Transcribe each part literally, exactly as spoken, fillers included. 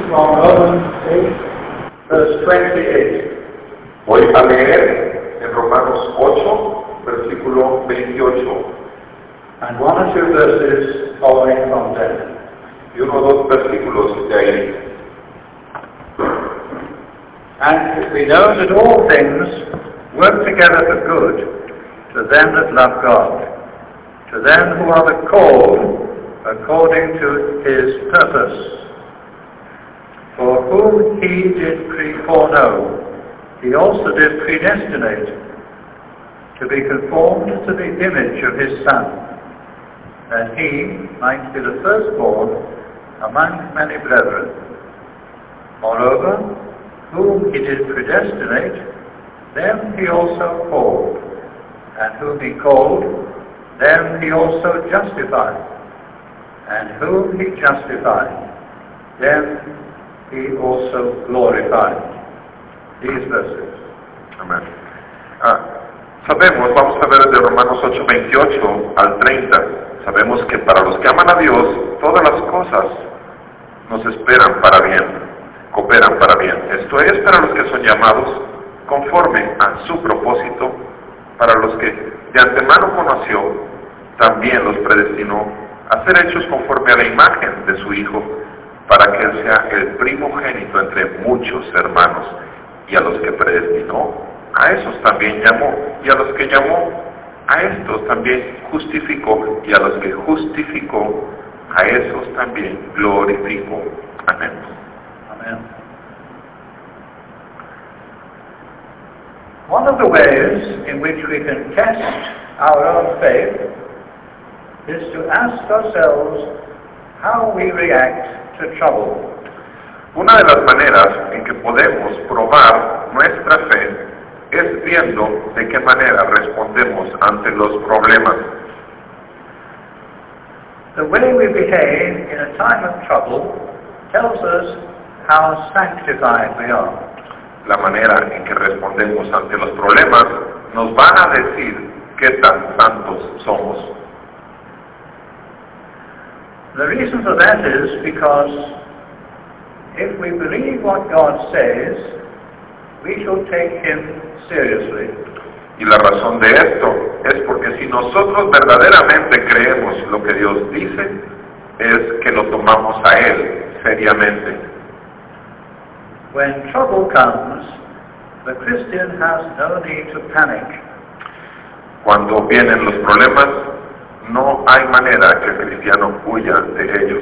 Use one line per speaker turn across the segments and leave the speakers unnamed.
from Romans eight, verse twenty-eight.
Voy a leer en Romanos ocho, versículo veintiocho.
And one or two verses following from there.
Y uno o dos versículos de ahí.
And we know that all things work together for good to them that love God, to them who are the called according to his purpose. For whom he did pre-foreknow, he also did predestinate to be conformed to the image of his Son, that he might be the firstborn among many brethren. Moreover, whom he did predestinate, them he also called, and whom he called, them he also justified, and whom he justified, them he also glorified. These verses.
Amén. Ah, sabemos, vamos a ver de Romanos ocho, veintiocho al treinta, sabemos que para los que aman a Dios, todas las cosas nos esperan para bien, cooperan para bien. Esto es para los que son llamados conforme a su propósito, para los que de antemano conoció, también los predestinó a ser hechos conforme a la imagen de su Hijo, para que Él sea el primogénito entre muchos hermanos. Y a los que predestinó, a esos también llamó, y a los que llamó, a estos también justificó, y a los que justificó, a esos también glorificó. Amén.
Amen. One of the ways in which we can test our own faith is to ask ourselves how we react to trouble.
Una de las maneras en que podemos probar nuestra fe es viendo de qué manera respondemos ante los problemas.
The way we behave in a time of trouble tells us how sanctified we are.
La manera en que respondemos ante los problemas nos van a decir qué tan santos somos.
The reason for that is because if we believe what God says, we shall take him seriously.
Y la razón de esto es porque si nosotros verdaderamente creemos lo que Dios dice, es que lo tomamos a Él seriamente.
When trouble comes, the Christian has no need to panic.
Cuando vienen los problemas, no hay manera que el cristiano huya de ellos.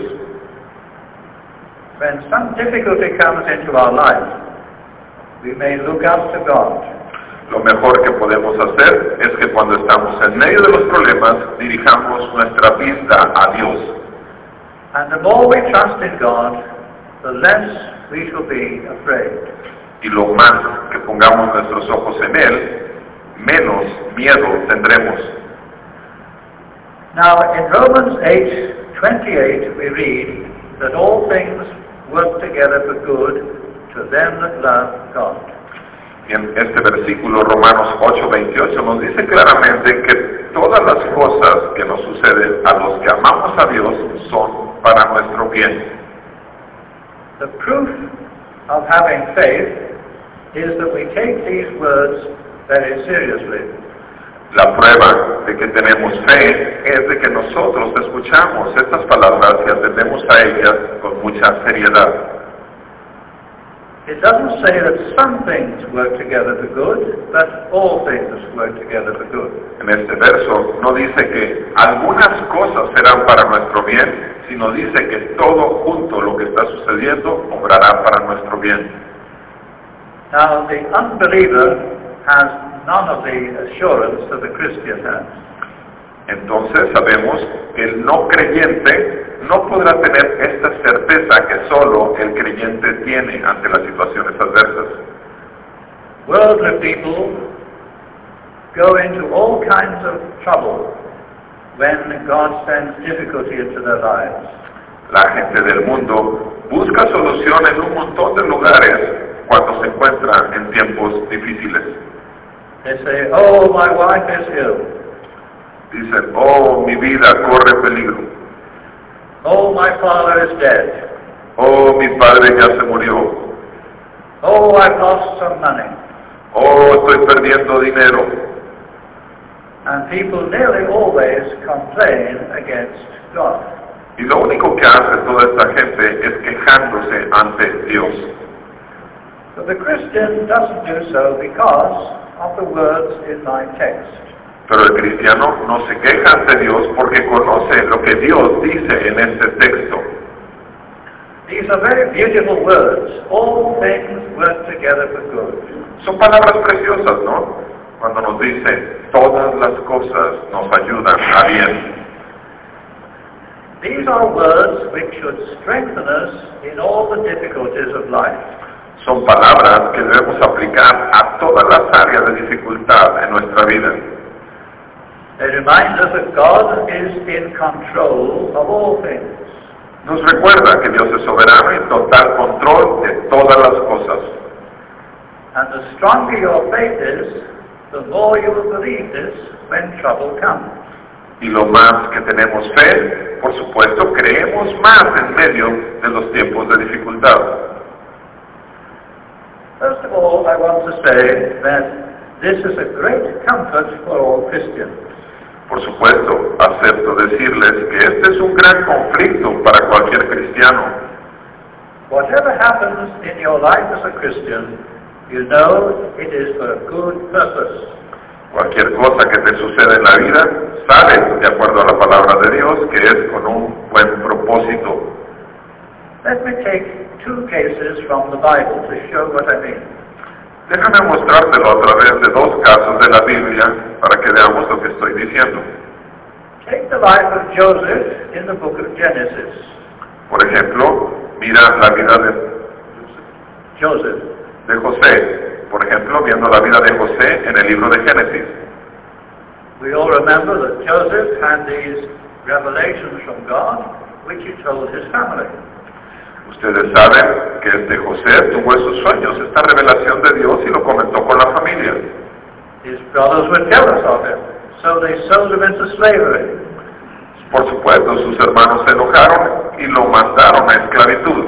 When some difficulty comes into our life, we may look up to God.
Lo mejor que podemos hacer es que cuando estamos en medio de los problemas, dirijamos nuestra vista a Dios.
And the more we trust in God, the less we shall be afraid.
Y lo más que pongamos nuestros ojos en Él, menos miedo tendremos.
Now in Romans eight twenty-eight we read that all things work together for good to them that love God.
Y en este versículo Romanos ocho veintiocho nos dice claramente que todas las cosas que nos suceden a los que amamos a Dios son para nuestro bien.
The proof of having faith is that we take these words very seriously.
La prueba de que tenemos fe es de que nosotros escuchamos estas palabras y atendemos a ellas con mucha seriedad.
It doesn't say that some things work together for good, but all things work together for good.
En este verso no dice que algunas cosas serán para nuestro bien, sino dice que todo junto lo que está sucediendo obrará para nuestro bien.
Now the unbeliever has none of the assurance that the Christian has.
Entonces sabemos que el no creyente no podrá tener esta certeza que solo el creyente tiene ante las situaciones adversas.
Worldly people go into all kinds of trouble when God sends difficulty into their lives.
La gente del mundo busca solución en un montón de lugares cuando se encuentra en tiempos difíciles.
They say, oh, my wife is ill.
Dicen, oh, mi vida corre peligro.
Oh, my father is dead.
Oh, mi padre padre ya se murió.
Oh, I've lost some money.
Oh, estoy perdiendo dinero.
And people nearly always complain against God.
Y lo único que hace toda esta gente es quejándose ante Dios.
But the Christian doesn't do so because of the words in my text.
Pero el cristiano no se queja ante Dios porque conoce lo que Dios dice en este texto.
These are very beautiful words. All things work together for good.
Son palabras preciosas, ¿no? Cuando nos dice, todas las cosas nos ayudan a bien.
These are words which should strengthen us in all the difficulties of life.
Son palabras que debemos aplicar a todas las áreas de dificultad en nuestra vida.
They remind us that God is in control of all things.
Nos recuerda que Dios es soberano y en total control de todas las cosas.
And the stronger your faith is, the more you will believe this when trouble comes.
Y lo más que tenemos fe, por supuesto, creemos más en medio de los tiempos de dificultad.
First of all, I want to say that this is a great comfort for all Christians.
Por supuesto, acepto decirles que este es un gran conflicto para cualquier cristiano.
Whatever happens in your life as a Christian, you know it is for a good purpose.
Cualquier cosa que te suceda en la vida, sabes, de acuerdo a la palabra de Dios, que es con un buen propósito.
Let me take two cases from the Bible to show what I mean.
Déjame mostrártelo a través de dos casos de la Biblia para que veamos lo que estoy diciendo.
Take the life of Joseph in the book of Genesis.
Por ejemplo, mira la vida de,
Joseph.
de José. Por ejemplo, viendo la vida de José en el libro de Génesis.
We all remember that Joseph had these revelations from God, which he told his family.
Ustedes saben que este José tuvo esos sueños, esta revelación de Dios, y lo comentó con la familia.
His brothers were jealous of him, so they sold him into slavery.
Por supuesto, sus hermanos se enojaron y lo mandaron a esclavitud.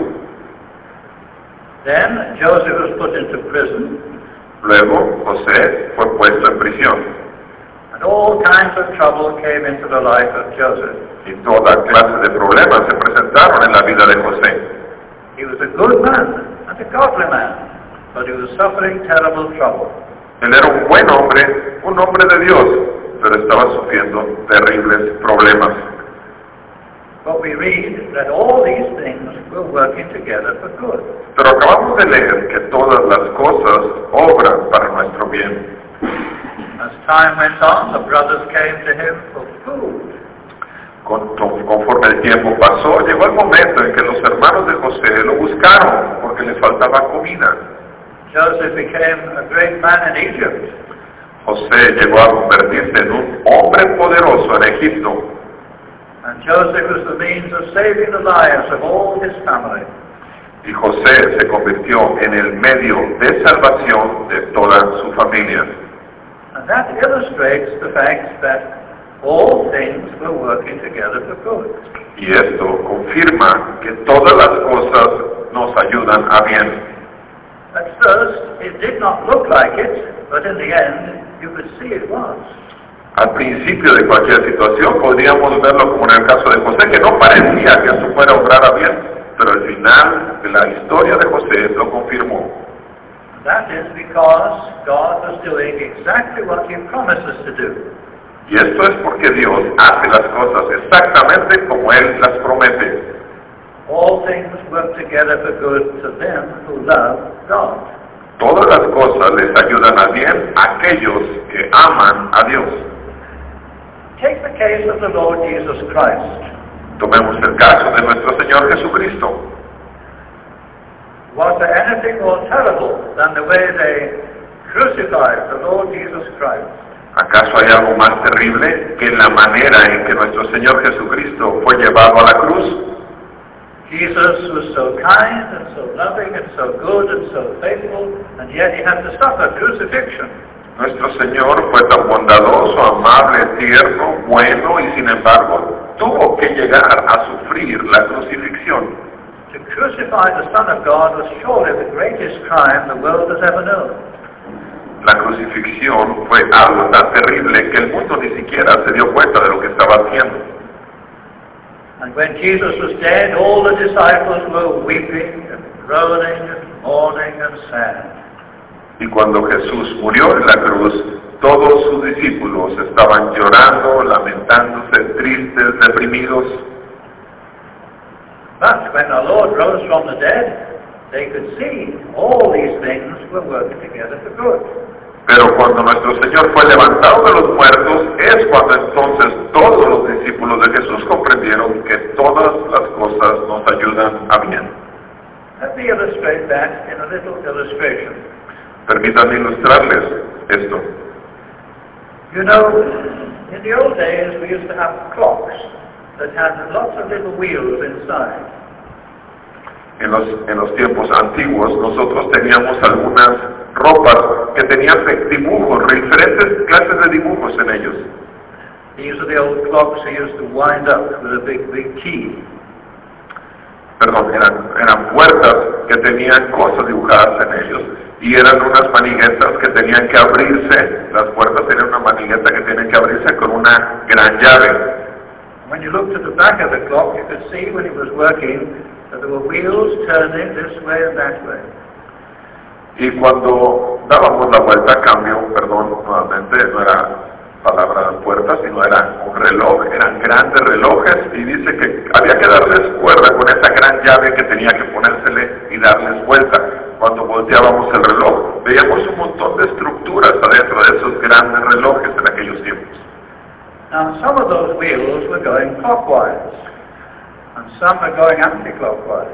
Then Joseph was put into prison.
Luego, José fue puesto en prisión.
And all kinds of trouble came into the life of Joseph.
Y toda clase de problemas se presentaron en la vida de José.
He was a good man and a godly man, but he was suffering terrible trouble.
Él era un buen hombre, un hombre de Dios, pero estaba sufriendo terribles problemas.
But we read that all these things were working together for good.
Pero acabamos de leer que todas las cosas obran para nuestro bien.
As time went on, the brothers came to him for food.
Con, conforme el tiempo pasó, llegó el momento en que los hermanos de José lo buscaron porque les faltaba comida.
Joseph became a great man in Egypt.
José llegó a convertirse en un hombre poderoso en Egipto.
And Joseph was the means of saving the lives of all his family.
Y José se convirtió en el medio de salvación de toda su familia.
And that illustrates the fact that all things were working together for good.
Y esto confirma que todas las cosas nos ayudan a bien.
At first, it did not look like it, but in the end, you could see it was.
Al principio de cualquier situación podríamos verlo como en el caso de José, que no parecía que esto fuera a obrar a bien, pero al final de la historia de José lo confirmó.
That is because God was doing exactly what He promised us to do.
Y esto es porque Dios hace las cosas exactamente como Él las promete.
All things work together for good to them who love God.
Todas las cosas les ayudan a bien a aquellos que aman a Dios.
Take the case of the Lord Jesus Christ.
Tomemos el caso de nuestro Señor Jesucristo.
Was there anything more terrible than the way they crucified the Lord Jesus Christ?
¿Acaso hay algo más terrible que la manera en que nuestro Señor Jesucristo fue llevado a la cruz?
Jesus was so kind and so loving and so good and so faithful, and yet He had to suffer crucifixion.
Nuestro Señor fue tan bondadoso, amable, tierno, bueno y sin embargo tuvo que llegar a sufrir la crucifixión.
To crucify the Son of God was surely the greatest crime the world has ever known.
La crucifixión fue algo tan terrible que el mundo ni siquiera se dio cuenta de lo que estaba haciendo.
And when Jesus was dead, all the disciples were weeping and groaning and mourning and sad.
Y cuando Jesús murió en la cruz, todos sus discípulos estaban llorando, lamentándose, tristes, deprimidos.
But when our Lord rose from the dead, they could see all these things were working together for good.
Pero cuando nuestro Señor fue levantado de los muertos, es cuando entonces todos los discípulos de Jesús comprendieron que todas las cosas nos ayudan a bien.
Let me illustrate that in a little illustration.
Permítanme ilustrarles esto.
You know, in the old days we used to have clocks that had lots of little wheels inside.
En los, en los tiempos antiguos nosotros teníamos algunas ropas que tenían dibujos, diferentes clases de dibujos en ellos.
These are the old clocks they used to wind up with a big, big key.
Perdón, eran, eran puertas que tenían cosas dibujadas en ellos y eran unas maniguetas que tenían que abrirse. Las puertas tenían una manigueta que tienen que abrirse con una gran llave.
When you looked at the back of the clock, you could see when it was working that there were wheels turning this way and that way.
Y cuando dábamos la vuelta a cambio, perdón, nuevamente no era palabra de puerta, sino era un reloj, eran grandes relojes y dice que había que darles cuerda con esa gran llave que tenía que ponérsele y darles vuelta. Cuando volteábamos el reloj, veíamos un montón de estructuras adentro de esos grandes relojes en aquellos tiempos.
Now some of those wheels were going clockwise and some were going anti-clockwise.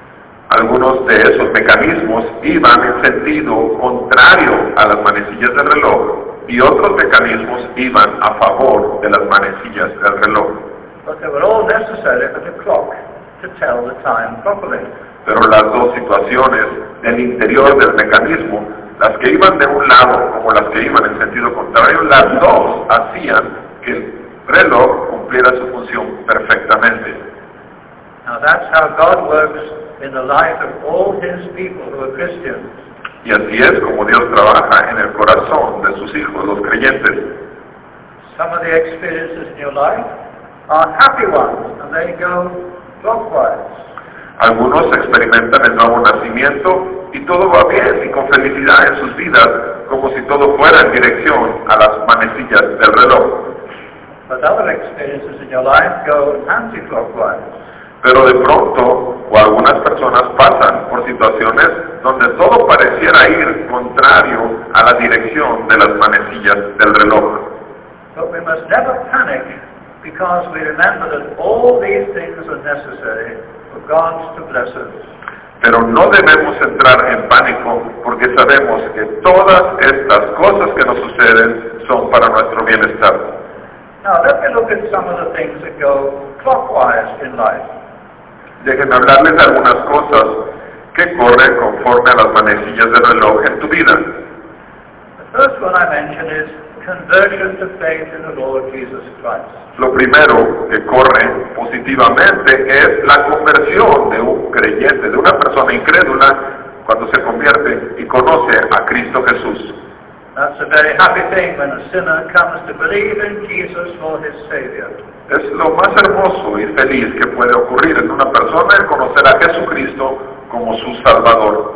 Algunos de esos mecanismos iban en sentido contrario a las manecillas del reloj y otros mecanismos iban a favor de las manecillas del reloj.
But they were all necessary for the clock to tell the time properly.
Pero las dos situaciones del interior del mecanismo, las que iban de un lado como las que iban en sentido contrario, las dos hacían que el reloj cumpliera su función perfectamente.
Now that's how God works in the life of all His people who are Christians.
Y así es como Dios trabaja en el corazón de sus hijos, los creyentes.
Some of the experiences in your life are happy ones, and they go clockwise.
Algunos experimentan el nuevo nacimiento y todo va bien y con felicidad en sus vidas, como si todo fuera en dirección a las manecillas del reloj.
But other experiences in your life go anti-clockwise.
Pero de pronto, o algunas personas pasan por situaciones donde todo pareciera ir contrario a la dirección de las manecillas del reloj.
But we must never panic because we remember that all these things are necessary for God to bless us.
Pero no debemos entrar en pánico porque sabemos que todas estas cosas que nos suceden son para nuestro bienestar.
Now let me look at some of the things that go clockwise in life.
Déjenme hablarles de algunas cosas que corren conforme a las manecillas del reloj en tu vida.
The first one I mention is conversion to faith in the Lord Jesus Christ.
Lo primero que corre positivamente es la conversión de un creyente, de una persona incrédula, cuando se convierte y conoce a Cristo Jesús.
That's a very happy thing when a sinner comes to believe in Jesus for his Savior.
Es lo más hermoso y feliz que puede ocurrir en una persona el conocer a Jesucristo como su Salvador.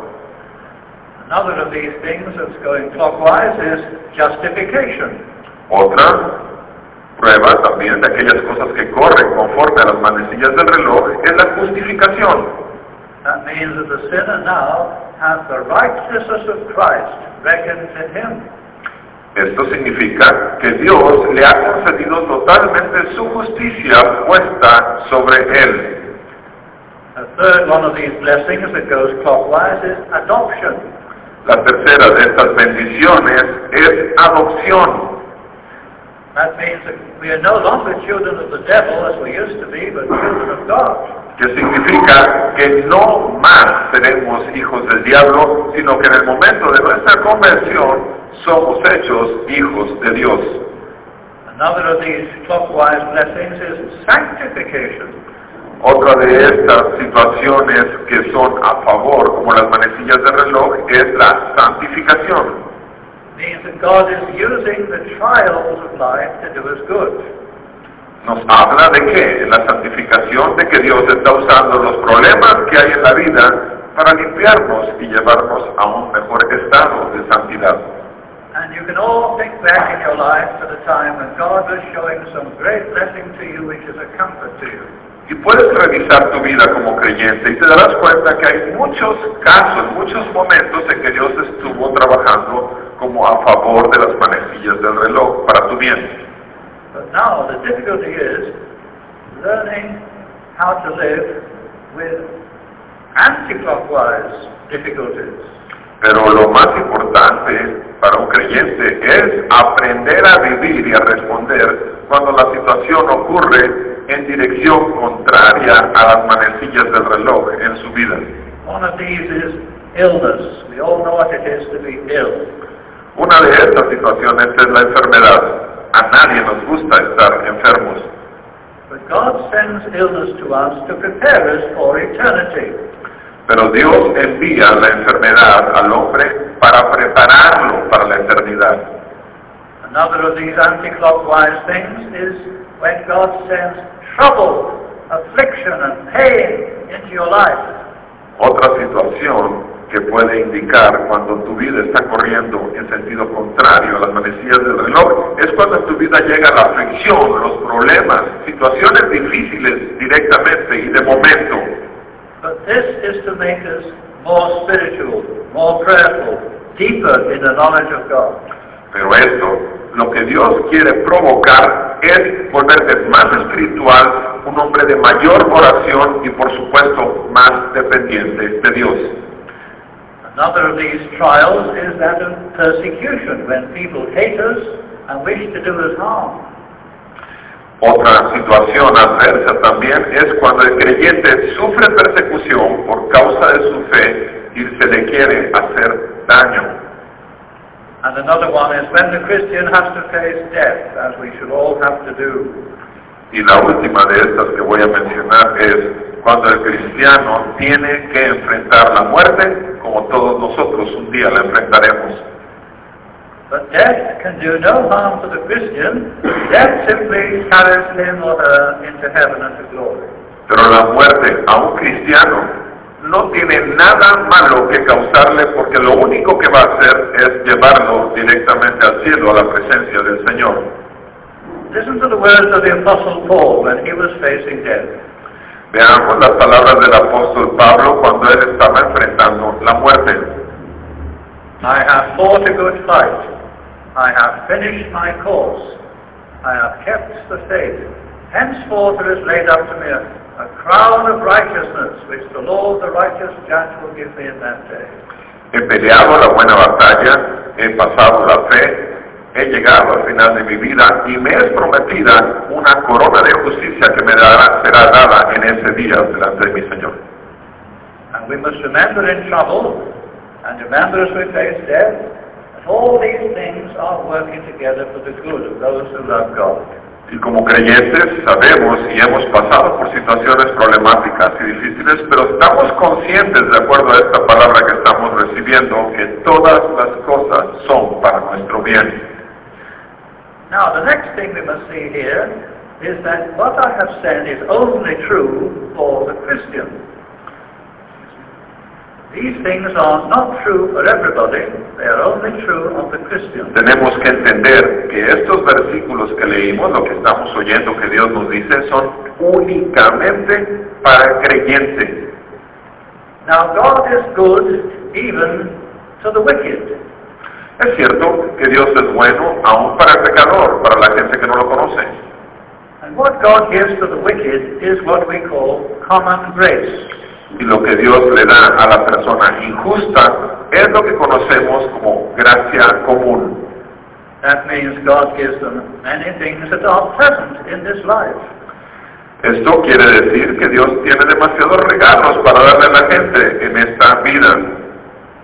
Another of these things that's going clockwise is justification.
Otra prueba también de aquellas cosas que corren conforme a las manecillas del reloj es la justificación.
That means that the sinner now has the righteousness of Christ reckoned to him.
Esto significa que Dios le ha concedido totalmente su justicia puesta sobre él.
A third one of these blessings that goes clockwise is adoption.
La tercera de estas bendiciones es adopción.
That means that we are no longer children of the devil as we used to be, but children of God.
Que significa que no más seremos hijos del diablo, sino que en el momento de nuestra conversión somos hechos hijos de Dios.
Another of these clockwise blessings is sanctification.
Otra de estas situaciones que son a favor, como las manecillas de reloj, es la santificación.
Means that God is using the trials of life to do us good.
Nos habla de que en la santificación, de que Dios está usando los problemas que hay en la vida para limpiarnos y llevarnos a un mejor estado de santidad.
And you can all think back in your life to the time when God was showing some great blessing to you, which is a comfort to you.
Y puedes revisar tu vida como creyente y te darás cuenta que hay muchos casos, muchos momentos en que Dios estuvo trabajando como a favor de las manecillas del reloj para tu bien.
But now the difficulty is learning how to live with anti-clockwise difficulties.
Pero lo más importante para un creyente es aprender a vivir y a responder cuando la situación ocurre en dirección contraria a las manecillas del reloj en su vida.
One of these is illness. We all know what it is to be ill.
Una de estas situaciones es la enfermedad. A nadie nos gusta estar enfermos.
But God sends illness to us to prepare us for eternity.
Pero Dios envía la enfermedad al hombre para prepararlo para la eternidad.
Another of these anti-clockwise things is when God sends trouble, affliction and pain into your life.
Otra situación que puede indicar cuando tu vida está corriendo en sentido contrario a las manecillas del reloj es cuando en tu vida llega la aflicción, los problemas, situaciones difíciles directamente y de momento.
But this is to make us more spiritual, more prayerful, deeper in the knowledge of God.
Pero esto, lo que Dios quiere provocar es volverte más espiritual, un hombre de mayor oración y por supuesto más dependiente de Dios.
Another of these trials is that of persecution, when people hate us and wish to do us harm.
Otra situación adversa también es cuando el creyente sufre persecución por causa de su fe y se le quiere hacer daño.
And another one is when the Christian has to face death, as we should all have to do.
Y la última de estas que voy a mencionar es cuando el cristiano tiene que enfrentar la muerte, como todos nosotros un día la enfrentaremos.
But death can do no harm to the Christian. Death simply carries him or her into heaven and to glory.
Pero la muerte a un cristiano no tiene nada malo que causarle, porque lo único que va a hacer es llevarlo directamente al cielo, a la presencia del Señor.
Listen to the words of the Apostle Paul when he was facing death.
Veamos las palabras del apóstol Pablo cuando él estaba enfrentando la muerte.
I have fought a good fight. I have finished my course. I have kept the faith. Henceforth there is laid up to me a, a crown of righteousness, which the Lord, the righteous judge, will give me in that day.
He peleado la buena batalla, he pasado la fe, he llegado al final de mi vida y me es prometida una corona de justicia que me dará, será dada en ese día delante de mi Señor.
And we must remember in trouble, and remember as we face death, that all these things are working together for the good of those who love God.
Y como creyentes sabemos y hemos pasado por situaciones problemáticas y difíciles, pero estamos conscientes, de acuerdo a esta palabra que estamos recibiendo, que todas las cosas son para nuestro bien.
Now, the next thing we must see here is that what I have said is only true for the Christian. These things are not true for everybody, they are only true of the Christian.
Tenemos que entender que estos versículos que leímos, lo que estamos oyendo que Dios nos dice, son únicamente para el creyente.
Now, God is good even to the wicked.
Es cierto que Dios es bueno aún para el pecador, para la gente que no lo conoce.
And what God gives to the wicked is what we call common grace.
Y lo que Dios le da a la persona injusta es lo que conocemos como gracia común.
That means God gives them many things that are pleasant in this life.
Esto quiere decir que Dios tiene demasiados regalos para darle a la gente en esta vida.
But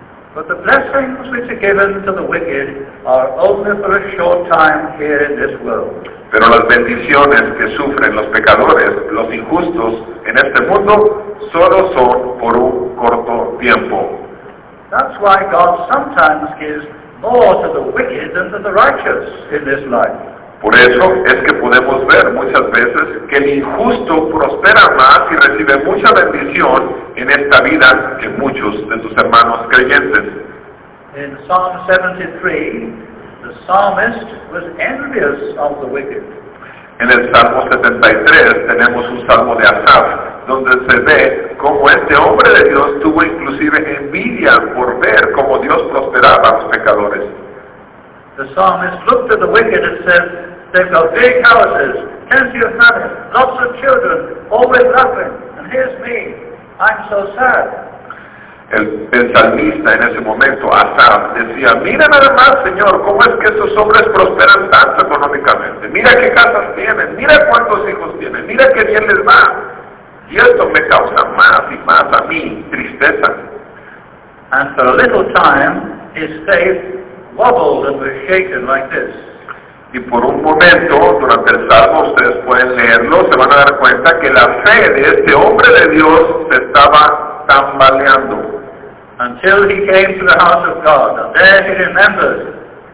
But the blessings which are given to the wicked are only for a short time here in this world.
Pero las bendiciones que sufren los pecadores, los injustos en este mundo, solo son por un corto tiempo.
That's why God sometimes gives more to the wicked than to the righteous in this life.
Por eso es que podemos ver muchas veces que el injusto prospera más y recibe mucha bendición en esta vida que muchos de sus hermanos creyentes.
In Psalm seventy-three, the psalmist was envious of the wicked.
En el Salmo setenta y tres tenemos un salmo de Asaf, donde se ve cómo este hombre de Dios tuvo inclusive envidia por ver cómo Dios prosperaba a los pecadores.
The psalmist looked at the wicked and said, they've got big houses, plenty of money, lots of children, always laughing, and here's me, I'm so sad.
El, el salmista en ese momento, Asaf, decía, mira nada más, Señor, cómo es que esos hombres prosperan tanto económicamente. Mira qué casas tienen, mira cuántos hijos tienen, mira qué bien les va. Y esto me causa más y más a mí tristeza.
And for a little time, his faith wobbled and was shaken like this.
Y por un momento, durante el Salmo, ustedes pueden leerlo, se van a dar cuenta que la fe de este hombre de Dios se estaba tambaleando.
Until he came to the house of God, and there he remembered.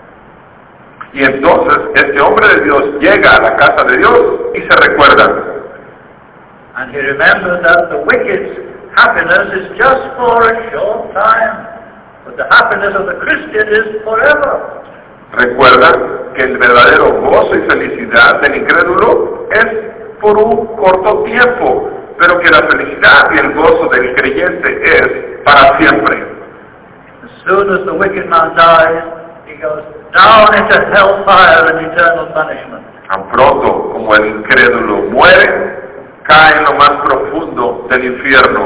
Y entonces este hombre de Dios llega a la casa de Dios y se recuerda.
And he remembered that the wicked's happiness is just for a short time, but the happiness of the Christian is forever.
Recuerda que el verdadero gozo y felicidad del incrédulo es por un corto tiempo, pero que la felicidad y el gozo del creyente es para siempre.
As soon as the wicked man dies, he goes down into hellfire and eternal punishment.
Tan pronto como el incrédulo muere, cae en lo más profundo del infierno.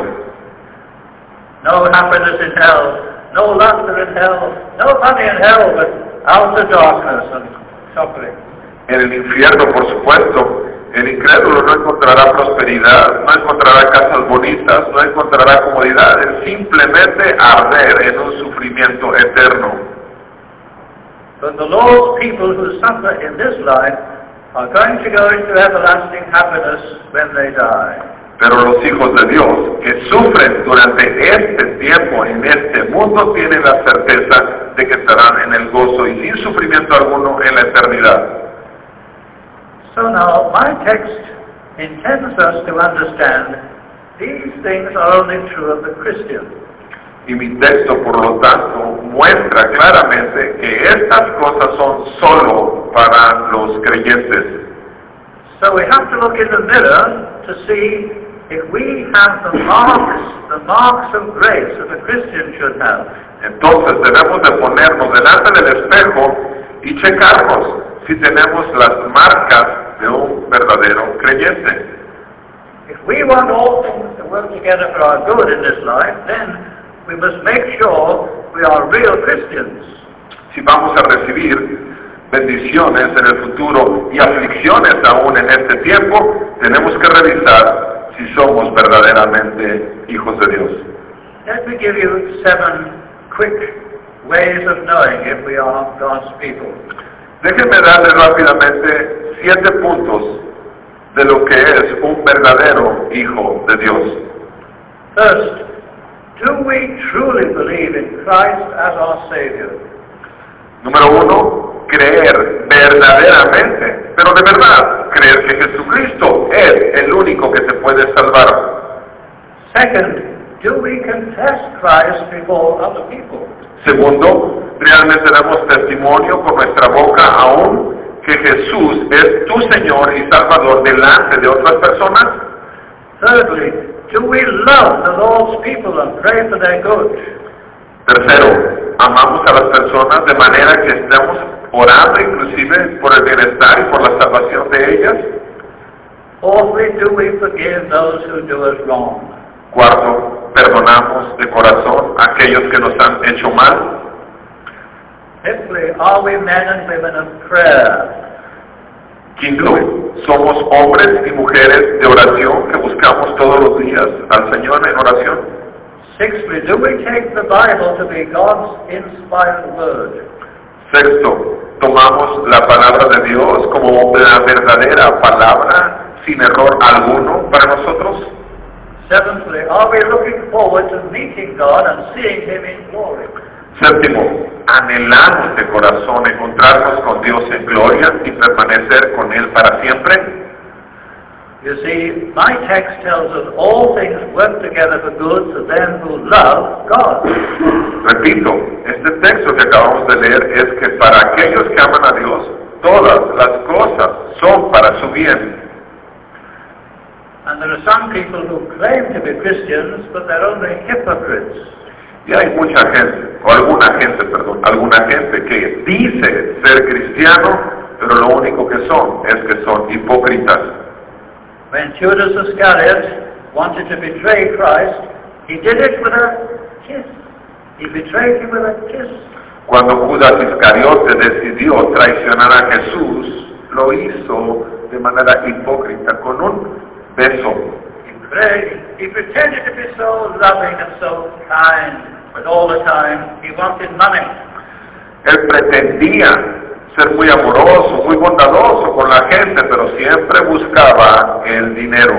No happiness in hell, no laughter in hell, no money in hell, but outer darkness and suffering.
En el infierno, por supuesto, el incrédulo no encontrará prosperidad, no encontrará casas bonitas, no encontrará comodidades, simplemente arder en un sufrimiento eterno.
But the Lord's people who suffer in this life are going to go into everlasting happiness when they die.
Pero los hijos de Dios que sufren durante este tiempo en este mundo tienen la certeza de que estarán en el gozo y sin sufrimiento alguno en la eternidad.
So now, my text intends us to understand these things are only true of the Christian.
Y mi texto, por lo tanto, muestra claramente que estas cosas son solo para los creyentes.
So we have to look in the mirror to see if we have the marks, the marks of grace that a Christian should have.
Entonces debemos de ponernos delante del espejo y checarnos si tenemos las marcas de un verdadero creyente.
If we want all things to work together for our good in this life, then we must make sure we are real Christians.
Si vamos a recibir bendiciones en el futuro y aflicciones aún en este tiempo, tenemos que revisar si somos verdaderamente hijos de Dios.
Let me give you seven quick ways of knowing if we are God's people.
Déjenme darles rápidamente siete puntos de lo que es un verdadero hijo de Dios.
First, do we truly believe in Christ as our Savior?
Número uno, creer verdaderamente, pero de verdad, creer que Jesucristo es el único que te puede salvar.
Second, do we confess Christ before other people?
Segundo, realmente damos testimonio con nuestra boca aún que Jesús es tu Señor y Salvador delante de otras personas.
Thirdly, do we love the Lord's people and pray for their good?
Tercero, amamos a las personas de manera que estamos orando inclusive por el bienestar y por la salvación de ellas.
Fourthly, do we forgive those who do us wrong?
Cuarto, perdonamos de corazón a aquellos que nos han hecho mal.
Fifthly, are we men and women of prayer?
Quinto, somos hombres y mujeres de oración que buscamos todos los días al Señor en oración.
Sixthly, do we take the Bible to be God's inspired word?
Sexto, tomamos la palabra de Dios como la verdadera palabra sin error alguno para nosotros.
Seventhly, are we looking forward to meeting God and seeing Him in glory?
Séptimo, anhelamos de corazón encontrarnos con Dios en gloria y permanecer con Él para siempre.
You see, my text tells us all things work together for good to them who love God.
Repito, este texto que acabamos de leer es que para aquellos que aman a Dios, todas las cosas son para su bien.
And there are some people who claim to be Christians, but they're only hypocrites.
Y hay mucha gente, o alguna gente, perdón, alguna gente que dice ser cristiano, pero lo único que son es que son hipócritas.
When Judas Iscariot wanted to betray Christ, he did it with a kiss. He betrayed him with a kiss.
Cuando Judas Iscariote decidió traicionar a Jesús, lo hizo de manera hipócrita, con un beso.
He prayed. He pretended to be so loving and so kind, but all the time he wanted money.
Él pretendía ser muy amoroso, muy bondadoso con la gente, pero siempre buscaba el dinero.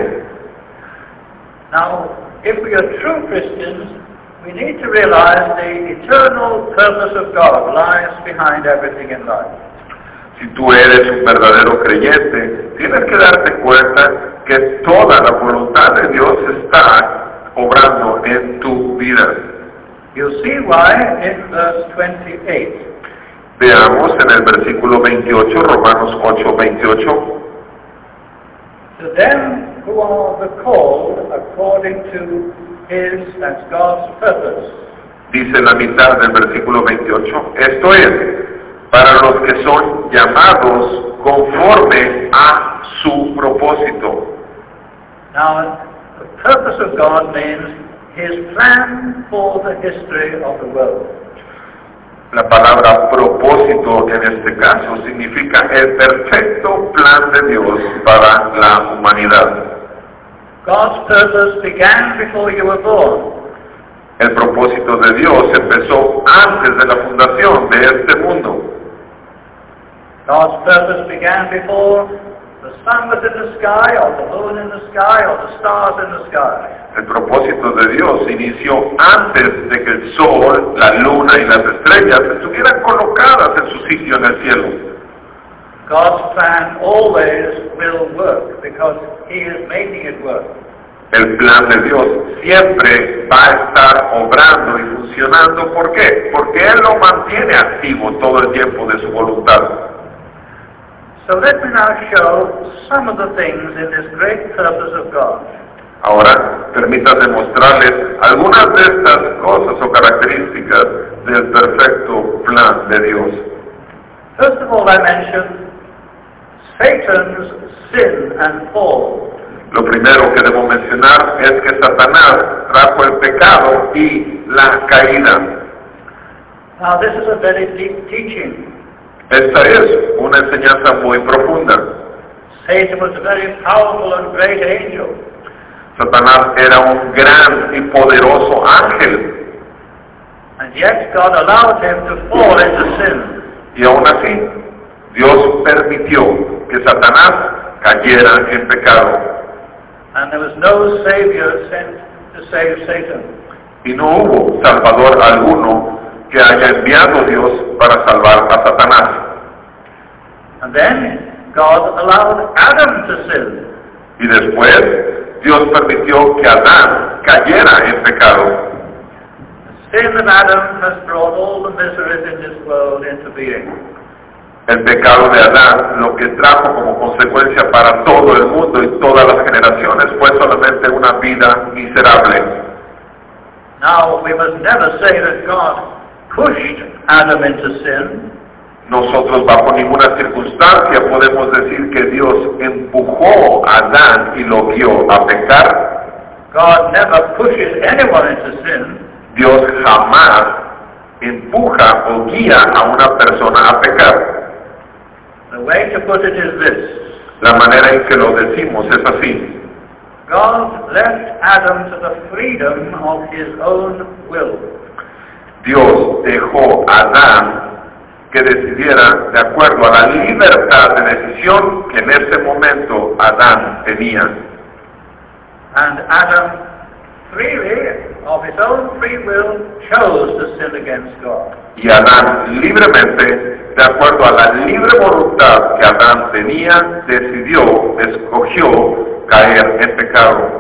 Now, if we are true Christians, we need to realize the eternal purpose of God lies behind everything in life.
Si tú eres un verdadero creyente, tienes que darte cuenta que toda la voluntad de Dios está obrando en tu vida.
You'll see why in verse twenty-eight.
Veamos en el versículo veintiocho, Romanos ocho, veintiocho.
To them who are the called according to His, that's God's purpose.
Dice la mitad del versículo veintiocho, esto es, para los que son llamados conforme a su propósito.
Now, the purpose of God means His plan for the history of the world.
La palabra propósito en este caso significa el perfecto plan de Dios para la humanidad.
God's purpose began before you were born.
El propósito de Dios empezó antes de la fundación de este mundo.
God's purpose began before the sun was in the sky, or the moon in the sky, or the stars in the sky.
El propósito de Dios inició antes de que el sol, la luna y las estrellas estuvieran colocadas en su sitio en el cielo.
God's plan always will work because He is making it work.
El plan de Dios siempre va a estar obrando y funcionando. ¿Por qué? Porque Él lo mantiene activo todo el tiempo de su voluntad.
So let me now show some of the things in this great purpose of God.
Ahora, permítanme mostrarles algunas de estas cosas o características del perfecto plan de Dios.
First of all, I mentioned Satan's sin and fall.
Lo primero que debo mencionar es que Satanás trajo el pecado y la caída.
Now, this is a very deep teaching.
Esta es una enseñanza muy profunda.
Satan was a very powerful and great angel.
Satanás era un gran y poderoso ángel.
And yet God allowed him to fall into sin.
Y aún así, Dios permitió que Satanás cayera en pecado.
And there was no Savior sent to save Satan.
Y no hubo Salvador alguno que haya enviado Dios para salvar a Satanás.
And then God allowed Adam to sin.
Y después, Dios permitió que Adán cayera en pecado.
The sin of Adam has brought all the miseries in this world into being.
El pecado de Adán, lo que trajo como consecuencia para todo el mundo y todas las generaciones, fue solamente una vida miserable.
Now, we must never say that God pushed Adam into sin.
Nosotros bajo ninguna circunstancia podemos decir que Dios empujó a Adán y lo guió a pecar.
God never pushes anyone into sin.
Dios jamás empuja o guía a una persona a pecar.
The way to put it is this.
La manera en que lo decimos es así.
God left Adam to the freedom of his own will.
Dios dejó a Adán que decidiera de acuerdo a la libertad de decisión que en ese momento Adán tenía.
And Adam freely, of his own free will, chose to sin against God.
Y Adán libremente, de acuerdo a la libre voluntad que Adán tenía, decidió, escogió caer en pecado.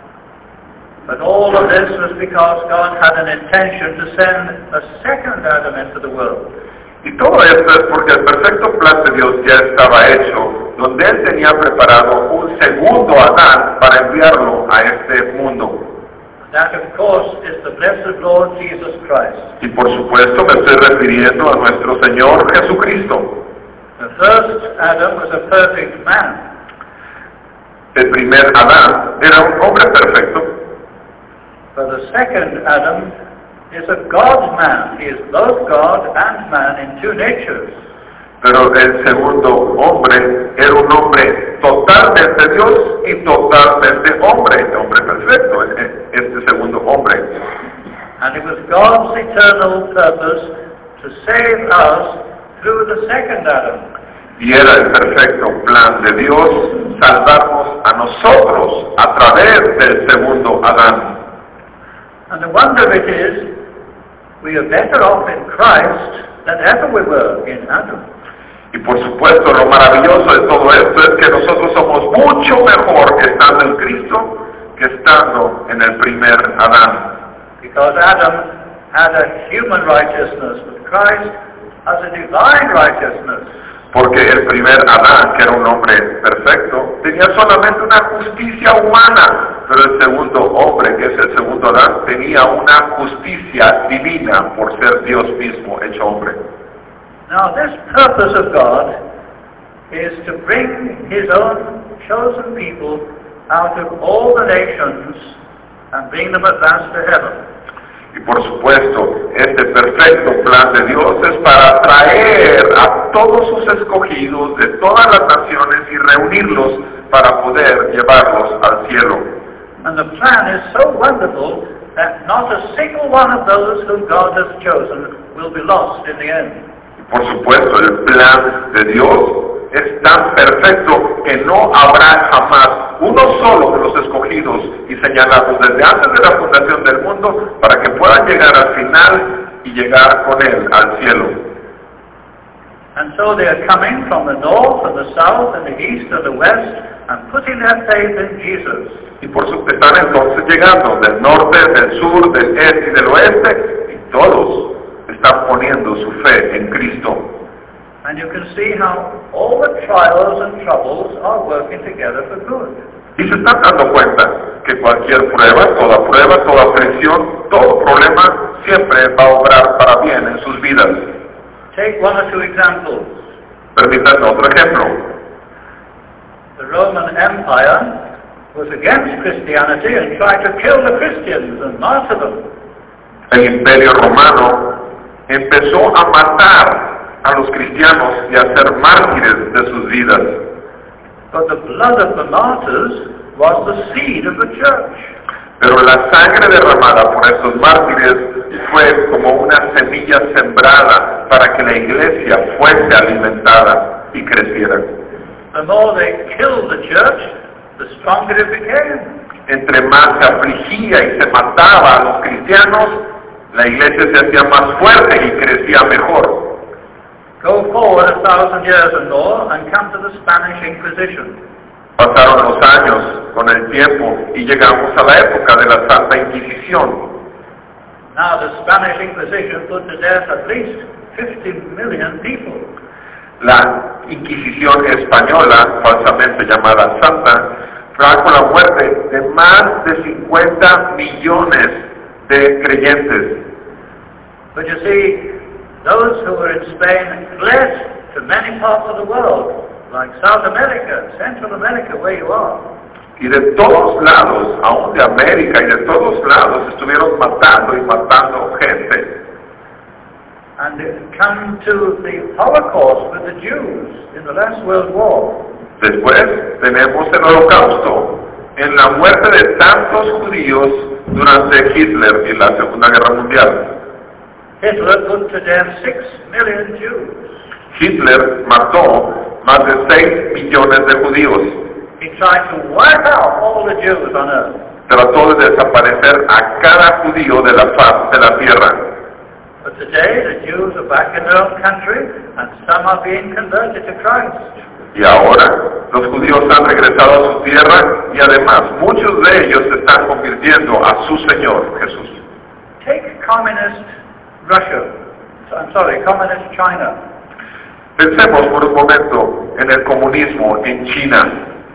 But all of this was because God had an intention to send a second Adam into the world.
Y todo esto es porque el perfecto plan de Dios ya estaba hecho, donde Él tenía preparado un segundo Adán para enviarlo a este mundo.
That, of course, is the blessed Lord Jesus Christ.
Y por supuesto me estoy refiriendo a nuestro Señor Jesucristo.
The first Adam was a perfect man.
El primer Adán era un hombre perfecto.
But the second Adam is a God-man. He is both God and man in two natures.
Pero el segundo hombre era un hombre totalmente Dios y totalmente hombre, hombre perfecto, este segundo hombre.
And it was God's eternal purpose to save us through the second Adam.
Y era el perfecto plan de Dios salvarnos a nosotros a través del segundo Adán.
And the wonder of it is, we are better off in Christ than ever we were in Adam.
Y por supuesto lo maravilloso de todo esto es que nosotros somos mucho mejor estando en Cristo que estando en el primer Adán.
Because Adam had a human righteousness, but Christ has a divine righteousness.
Porque el primer Adán, que era un hombre perfecto, tenía solamente una justicia humana, pero el segundo hombre, que es el segundo Adán, tenía una justicia divina por ser Dios mismo hecho hombre.
Now this purpose of God is to bring his own chosen people out of all the nations and bring them at last to heaven.
Y por supuesto, este perfecto plan de Dios es para traer a todos sus escogidos de todas las naciones y reunirlos para poder llevarlos al cielo.
And the plan is so wonderful that not a single one of those whom God has chosen will be lost in the end.
Y por supuesto, el plan de Dios es tan perfecto que no habrá jamás uno solo de los escogidos y señalados desde antes de la fundación del mundo para que puedan llegar al final y llegar con Él al cielo.
And so they are coming from the north and the south and the east and the west and putting their faith in Jesus.
Y por su están entonces llegando del norte, del sur, del este y del oeste, y todos están poniendo su fe en Cristo.
And you can see how all the trials and troubles are working together for good.
Y se están dando cuenta que cualquier prueba, toda prueba, toda aflicción, todo problema siempre va a obrar para bien en sus vidas.
Take one or two examples.
Permítanme otro ejemplo.
The Roman Empire was against Christianity and tried to kill the Christians and martyr them.
El Imperio Romano empezó a matar a los cristianos y a ser mártires de sus vidas.
But the blood of the martyrs was the seed of the church.
Pero la sangre derramada por estos mártires fue como una semilla sembrada para que la iglesia fuese alimentada y creciera.
The more they killed the church, the stronger it became.
Entre más se afligía y se mataba a los cristianos, la iglesia se hacía más fuerte y crecía mejor.
Go forward a thousand years or more and come to the Spanish Inquisition.
Pasaron los años con el tiempo y llegamos a la época de la Santa Inquisición.
Now the Spanish Inquisition put to death at least fifty million people.
La Inquisición española, falsamente llamada Santa, trajo la muerte de más de cincuenta millones de creyentes.
But you see, those who were in Spain fled to many parts of the world, like South America, Central America, where you are.
Y de todos lados, aún de América y de todos lados, estuvieron matando y matando gente.
And it come to the Holocaust with the Jews in the last World War.
Después tenemos el Holocausto en la muerte de tantos judíos durante Hitler y la Segunda Guerra Mundial.
Hitler put to death six million Jews.
Hitler mató más de seis millones de judíos.
He tried to wipe out all the Jews on earth.
Trató de desaparecer a cada judío de la faz de la tierra.
But today the Jews are back in their own country and some are being converted to Christ.
Y ahora los judíos han regresado a su tierra y además muchos de ellos se están convirtiendo a su Señor Jesús.
Take communist Russia. I'm sorry, communist China.
Pensemos por un momento en el comunismo en China.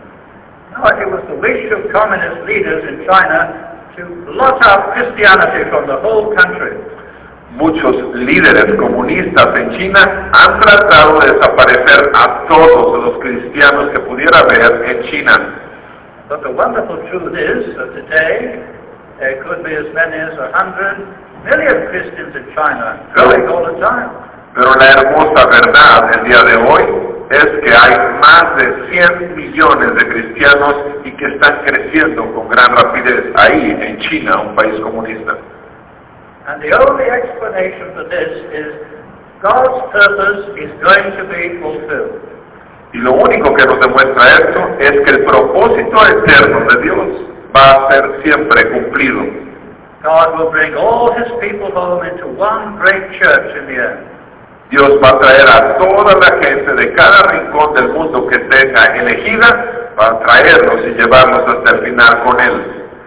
No, it was the wish of communist leaders in China to blot out Christianity from the whole country.
Muchos líderes comunistas en China han tratado de desaparecer a todos los cristianos que pudiera haber en China.
But the wonderful truth is that today there could be as many as a hundred million Christians in China, growing all the time.
Pero la hermosa verdad el día de hoy es que hay más de cien millones de cristianos y que están creciendo con gran rapidez ahí en China, un país comunista.
And the only explanation for this is God's purpose is going to be fulfilled.
Y lo único que nos demuestra esto es que el propósito eterno de Dios va a ser siempre cumplido.
God will bring all His people home into one great church in the end.
Dios va a traer a toda la gente de cada rincón del mundo que tenga elegida, va a traerlos y llevarlos hasta el final con Él.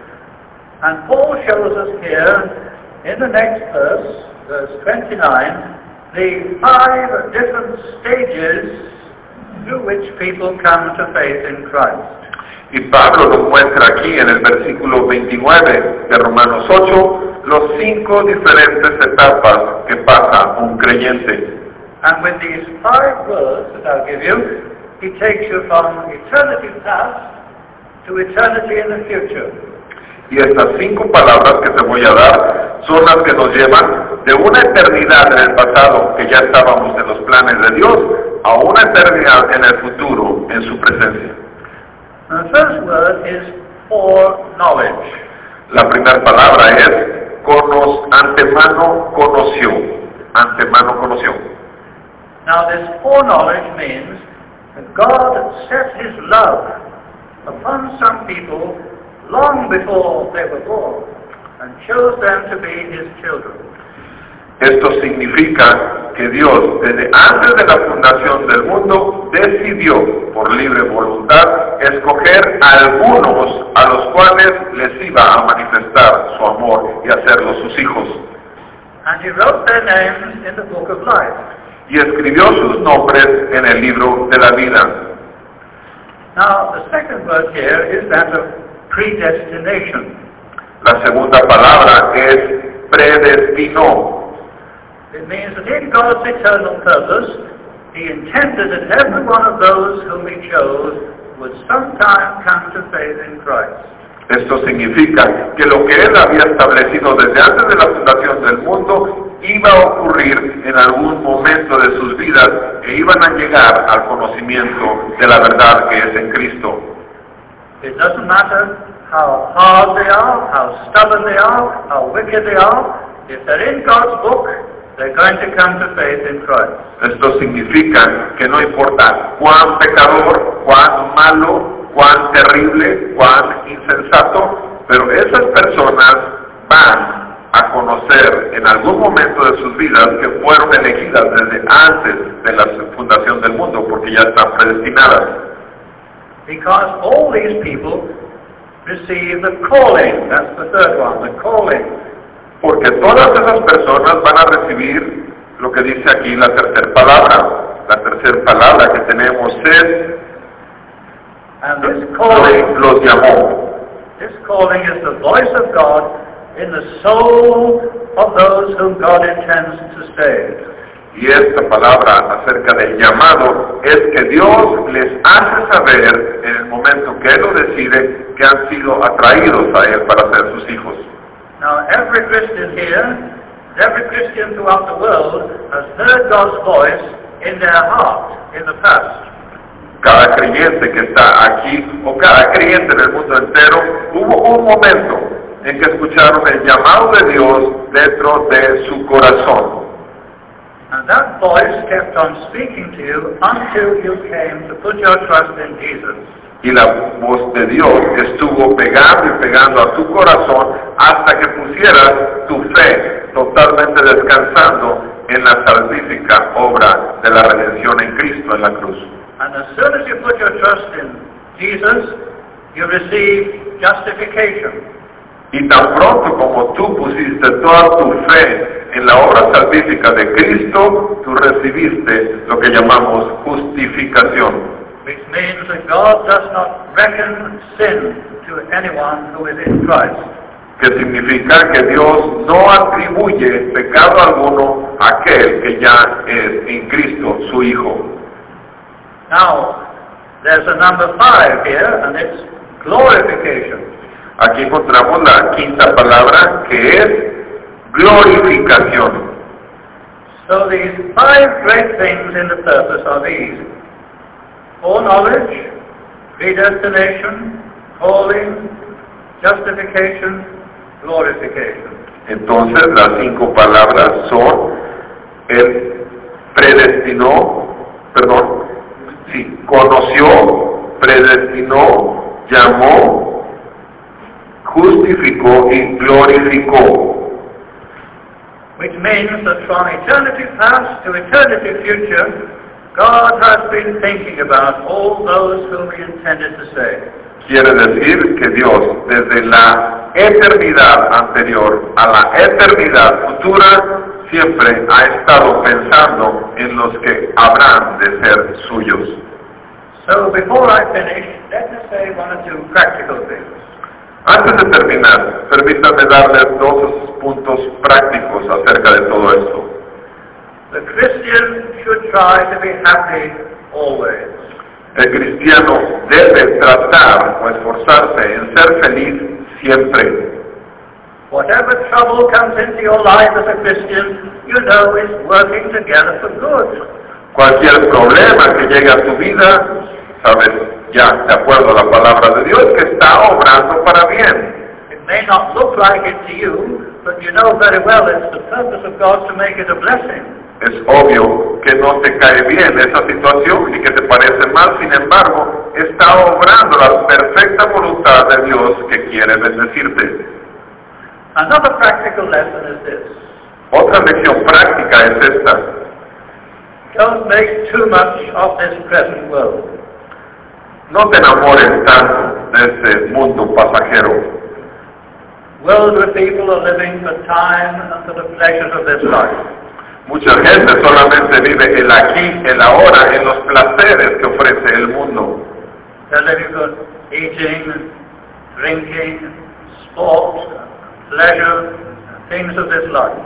And Paul shows us here, in the next verse, verse twenty-nine, the five different stages through which people come to faith in Christ.
Y Pablo nos muestra aquí en el versículo veintinueve de Romanos ocho los cinco diferentes etapas que pasa un creyente.
And with these five words that I'll give you, he takes you from eternity past to eternity in the future.
Y estas cinco palabras que te voy a dar son las que nos llevan de una eternidad en el pasado, que ya estábamos en los planes de Dios, a una eternidad en el futuro, en su presencia.
And the first word is foreknowledge.
La primera palabra es conos, antemano conoció, antemano conoció.
Now this foreknowledge means that God set His love upon some people long before they were born and chose them to be His children.
Esto significa que Dios, desde antes de la fundación del mundo, decidió por libre voluntad escoger a algunos a los cuales les iba a manifestar su amor y hacerlos sus hijos.
And He wrote their names in the book of life.
Y escribió sus nombres en el libro de la vida.
Now the second word here is that of predestination.
La segunda palabra es predestinó.
It means that in God's eternal purpose, He intended that every one of those whom He chose would sometime come to faith in Christ.
Esto significa que lo que Él había establecido desde antes de la fundación del mundo iba a ocurrir en algún momento de sus vidas e iban a llegar al conocimiento de la verdad que es en Cristo.
It doesn't matter how hard they are, how stubborn they are, how wicked they are. If they're in God's book, they're going to come to faith in Christ.
Esto significa que no importa cuán pecador, cuán malo, cuán terrible, cuán insensato, pero esas personas van a conocer en algún momento de sus vidas que fueron elegidas desde antes de la fundación del mundo, porque ya están predestinadas.
Because all these people receive the calling. That's the third one, the calling.
Porque todas esas personas van a recibir lo que dice aquí la tercera palabra. La tercera palabra que tenemos es
And this calling,
los llamó.
this calling is the voice of God in the soul of those whom God intends to save.
Y esta palabra acerca del llamado es que Dios les hace saber en el momento que Él lo decide que han sido atraídos a Él para ser sus hijos.
Now every Christian here, every Christian throughout the world has heard God's voice in their heart in the past.
cada creyente que está aquí o cada creyente en el mundo entero, hubo un momento en que escucharon el llamado de Dios dentro de su corazón.
And that voice kept on speaking to you until you came to put your trust in Jesus.
Y la voz de Dios estuvo pegando y pegando a tu corazón hasta que pusieras tu fe totalmente descansando en la salvífica obra de la redención en Cristo en la cruz.
And as soon as you put your trust in Jesus, you receive justification.
Y tan pronto como tú pusiste toda tu fe en la obra salvífica de Cristo, tú recibiste lo que llamamos justificación.
Which means that God does not reckon sin to anyone who is in Christ.
Que significa que Dios no atribuye pecado alguno a aquel que ya es en Cristo, su Hijo.
Now, there's a number five here, and it's glorification.
Aquí encontramos la quinta palabra, que es glorificación.
So these five great things in the purpose are these: foreknowledge, predestination, calling, justification, glorification.
Entonces las cinco palabras son: Él predestinó, perdón, sí, conoció, predestinó, llamó, justificó y glorificó.
Which means that from eternity past to eternity future, God has been thinking about all those whom He intended to save.
Quiere decir que Dios, desde la eternidad anterior a la eternidad futura, siempre ha estado pensando en los que habrán de ser suyos.
So before I finish, let me say one or two practical things.
Antes de terminar, permítanme darles dos puntos prácticos acerca de todo esto.
The Christian should try to be happy always.
El cristiano debe tratar o esforzarse en ser feliz siempre.
Whatever trouble comes into your life as a Christian, you know it's working together for good.
Cualquier problema que llegue a tu vida, sabes, ya de acuerdo a la palabra de Dios, que está obrando para bien.
It may not look like it to you, but you know very well it's the purpose of God to make it a blessing.
Es obvio que no te cae bien esa situación y que te parece mal, sin embargo, está obrando la perfecta voluntad de Dios que quiere bendecirte.
Another practical lesson is this:
Otra lección práctica es esta.
don't make too much of this present world.
No te enamores tanto de este mundo pasajero.
Worldly people are living for time and for the pleasures of this life.
Mucha gente solamente vive el aquí, el ahora, en los placeres que ofrece el mundo.
They're living for eating, drinking, sport, pleasure, things of this life.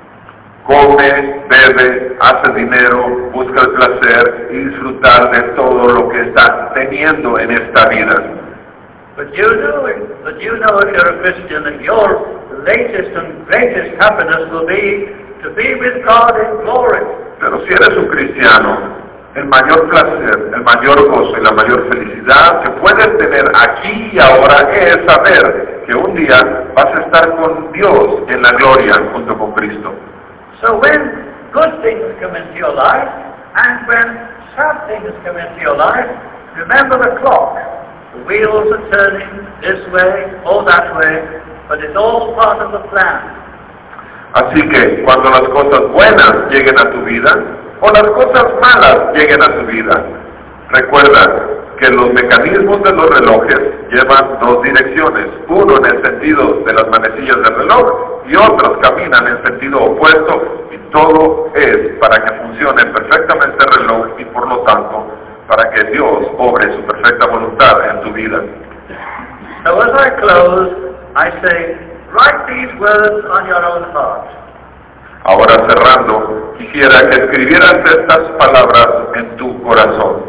Come, bebe, hace dinero, busca el placer y disfrutar de todo lo que está teniendo en esta vida.
But you know, but you know if you're a Christian that your latest and greatest happiness will be to be with God in glory.
Pero si eres un cristiano, el mayor placer, el mayor gozo y la mayor felicidad que puedes tener aquí y ahora es saber que un día vas a estar con Dios en la gloria junto con Cristo.
So when good things come into your life and when sad things come into your life, remember the clock. The wheels are turning this way or that way, but it's all part of the plan.
Así que cuando las cosas buenas lleguen a tu vida o las cosas malas lleguen a tu vida, recuerda que los mecanismos de los relojes llevan dos direcciones, uno en el sentido de las manecillas del reloj y otros caminan en sentido opuesto, y todo es para que funcione perfectamente el reloj y por lo tanto para que Dios obre su perfecta voluntad en tu vida.
So as I close, I say, write these words on your own heart.
Ahora cerrando, quisiera que escribieras estas palabras en tu corazón.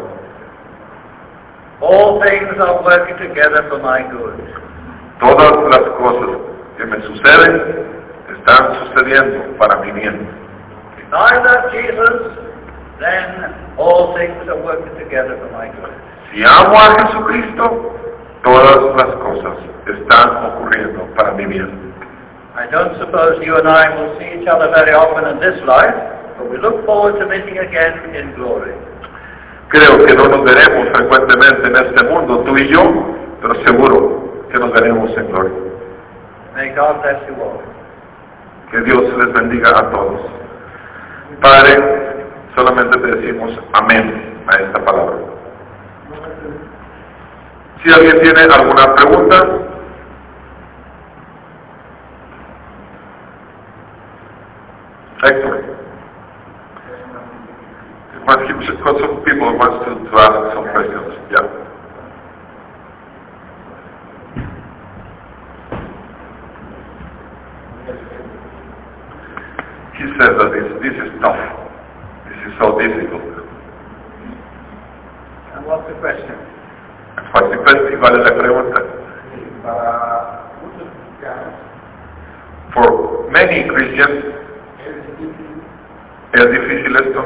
All things are working together for my good.
Todas las cosas que me suceden están sucediendo para mi bien.
If I love Jesus, then all things are working together for my good.
Si amo a Jesucristo, todas las cosas están ocurriendo para mi bien.
I don't suppose you and I will see each other very often in this life, but we look forward to meeting again in glory.
Creo que no nos veremos frecuentemente en este mundo, tú y yo, pero seguro que nos veremos en gloria.
May God bless you all.
Que Dios les bendiga a todos. Padre, solamente te decimos amén a esta palabra. Si alguien tiene alguna pregunta, Héctor. Some people want to, to ask some questions. Yeah. He says that this, this is tough. This is so difficult.
And what's the question?
Participante, ¿cuál es la pregunta? For many Christians, es difícil esto.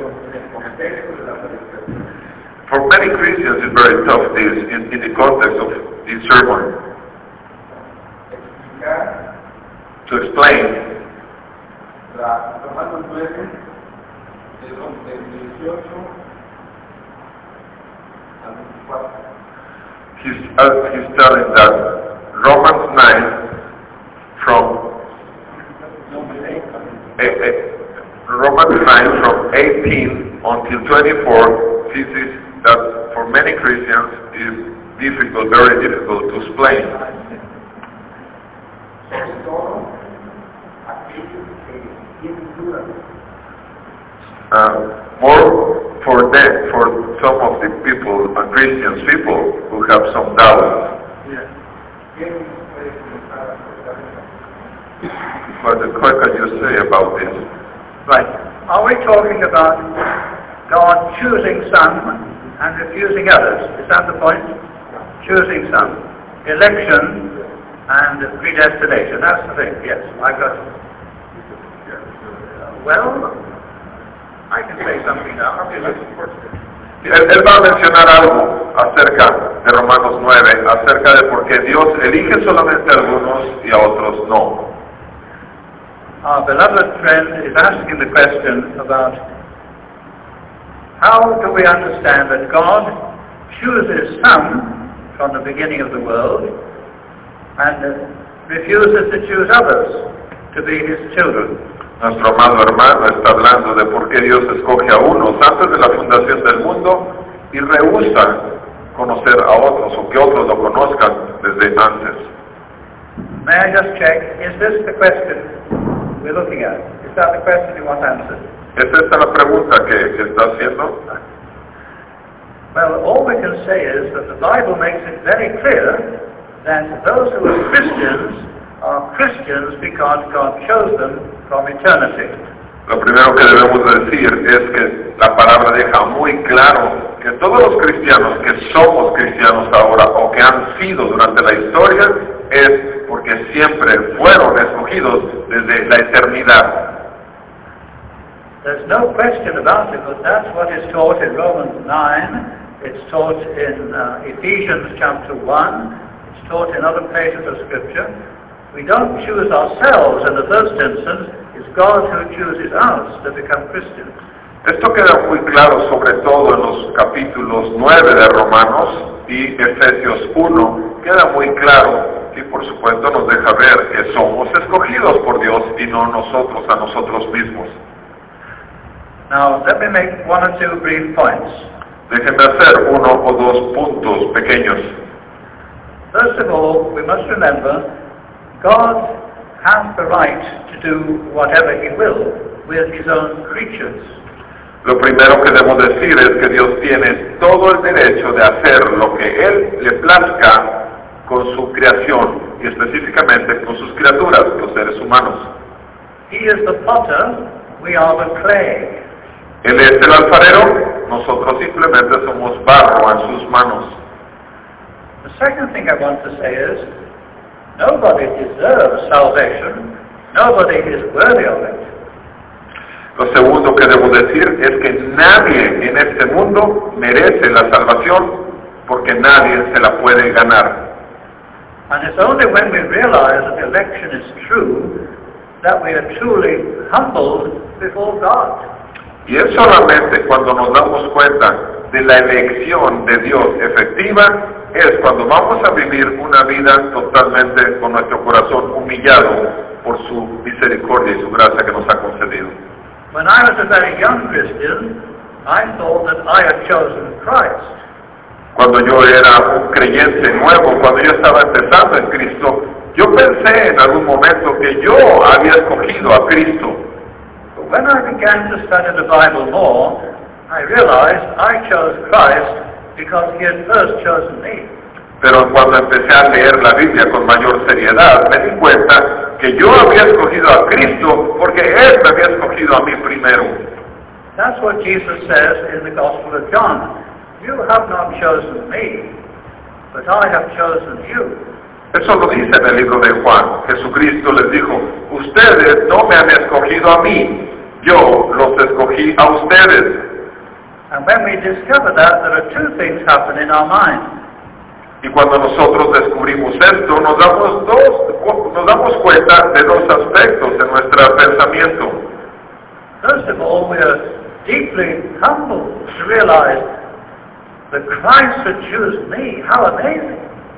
For many Christians, it's very tough this in, in the context of this sermon. To explain He's, uh, he's telling that Romans nine from eh, eh, Romans nine from eighteen until twenty-four teaches that for many Christians is difficult, very difficult to explain. Uh, more for them, for some of the people, uh, Christians people who have some doubts.
Yeah.
But what can you say about this?
Right. Are we talking about God choosing some and refusing others? Is that the point? Choosing some. Election and predestination. That's the thing. Yes, I got it. Well, I can say something now.
Él, él va a mencionar algo acerca de Romanos nueve, acerca de por qué Dios elige solamente a algunos y a otros no.
Our beloved friend is asking the question about how do we understand that God chooses some from the beginning of the world and refuses to choose others to be his children.
Nuestro amado hermano está hablando de por qué Dios escoge a unos antes de la fundación del mundo y rehúsa conocer a otros o que otros lo conozcan desde antes.
May I just check, is this the question we're looking at? Is that the question you want answered?
¿Es esta la pregunta que, que está haciendo?
Well, all we can say is that the Bible makes it very clear that those who are Christians are Christians because God chose them from eternity.
Lo primero que debemos decir es que la palabra deja muy claro que todos los cristianos que somos cristianos ahora o que han sido durante la historia es porque siempre fueron escogidos desde la eternidad.
There's no question about it, but that's what is taught in Romans nine, it's taught in uh, Ephesians chapter one, it's taught in other places of Scripture. We don't choose ourselves in the first instance, it's God who chooses us to become Christians.
Esto queda muy claro sobre todo en los capítulos nueve de Romanos y Efesios uno, queda muy claro y por supuesto nos deja ver que somos escogidos por Dios y no nosotros a nosotros mismos.
Now, let me make one or two brief points.
Déjenme hacer uno o dos puntos pequeños.
First of all, we must remember God has the right to do whatever he will with his own creatures.
Lo primero que debo decir es que Dios tiene todo el derecho de hacer lo que Él le plazca con su creación y específicamente con sus criaturas, los seres humanos.
He is the potter, we are the clay.
Él es el alfarero, nosotros simplemente somos barro en sus manos.
The second thing I want to say is, nobody deserves salvation. Nobody is worthy of it.
Lo segundo que debo decir es que nadie en este mundo merece la salvación porque nadie se la puede ganar.
And it's only when we realize that election is true that we are truly humbled before God.
Y es solamente cuando nos damos cuenta de la elección de Dios efectiva, es cuando vamos a vivir una vida totalmente con nuestro corazón humillado por su misericordia y su gracia que nos ha concedido.
When I was a very young Christian, I thought that I had chosen Christ.
Cuando yo era un creyente nuevo, cuando yo estaba empezando en Cristo, yo pensé en algún momento que yo había escogido a Cristo.
But when I began to study the Bible more, I realized I chose Christ because He had first chosen me.
Pero cuando empecé a leer la Biblia con mayor seriedad, me di cuenta que yo había escogido a Cristo porque Él me había escogido a mí primero.
That's what Jesus says in the Gospel of John. You have not chosen me, but I have chosen you.
Eso lo dice en el libro de Juan. Jesucristo les dijo, ustedes no me han escogido a mí, yo los escogí a ustedes.
And when we discover that, there are two things happen in our mind.
Y cuando nosotros descubrimos esto, nos damos, dos, nos damos cuenta de dos aspectos en nuestro pensamiento.
First of all, we are deeply humbled to realize that Christ would choose me. How amazing!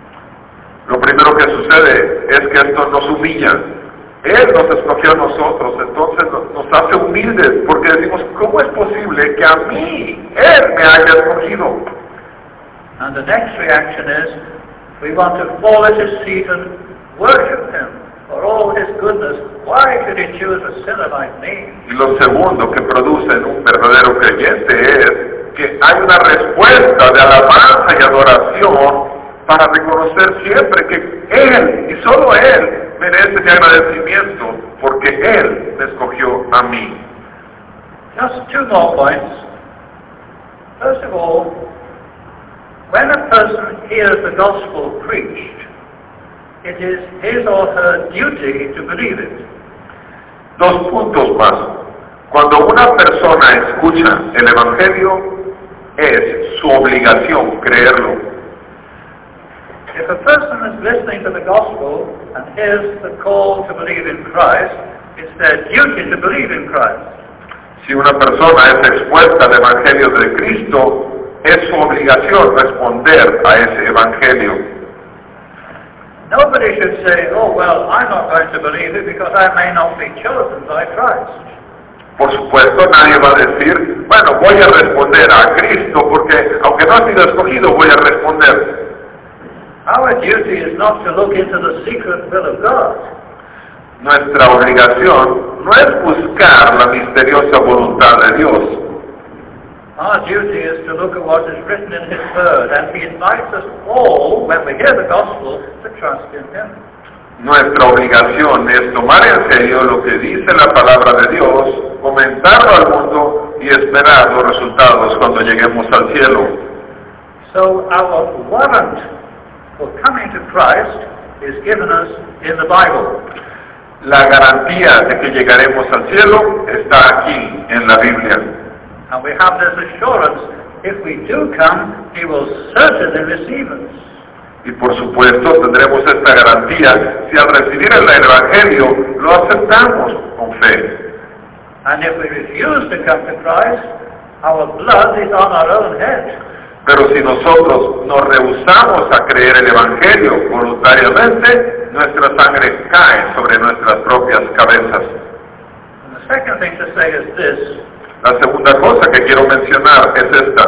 Lo primero que sucede es que esto nos humilla. Él nos escogió a nosotros, entonces nos, nos hace humildes, porque decimos, ¿cómo es posible que a mí Él me haya escogido?
And the next reaction is, we want to fall at His feet and worship Him for all His goodness. Why should He choose a sinner like me?
Y lo segundo que produce en un verdadero creyente es que hay una respuesta de alabanza y adoración para reconocer siempre que Él, y solo Él, merece mi agradecimiento, porque Él me escogió a mí.
Just two more points. First of all, when a person hears the gospel preached, it is his or her duty to believe it.
Dos puntos más. Cuando una persona escucha el Evangelio, es su obligación creerlo.
If a person is listening to the gospel and hears the call to believe in Christ, it's their duty to believe in Christ.
Si una persona es expuesta al Evangelio de Cristo, es su obligación responder a ese Evangelio.
Nobody should say, oh, well, I'm not going to believe it because I may not be chosen by Christ.
Por supuesto, nadie va a decir, bueno, voy a responder a Cristo porque aunque no he sido escogido, voy a responder.
Our duty is not to look into the secret will of God.
Nuestra obligación no es buscar la misteriosa voluntad de Dios.
Our duty is to look at what is written in His Word, and He invites us all, when we hear the gospel, to trust in Him.
Nuestra obligación es tomar en serio lo que dice la palabra de Dios, comentarlo al mundo y esperar los resultados cuando lleguemos al cielo.
So our warrant for coming to Christ is given us in the Bible.
La garantía de que llegaremos al cielo está aquí en la Biblia.
And we have this assurance, if we do come, He will certainly receive us.
Y por supuesto tendremos esta garantía si al recibir el Evangelio lo aceptamos con fe.
And if we refuse to come to Christ, our blood is on our own head.
Pero si nosotros nos rehusamos a creer el Evangelio voluntariamente, nuestra sangre cae sobre nuestras propias cabezas.
And the second thing to say is this.
La segunda cosa que quiero mencionar es esta.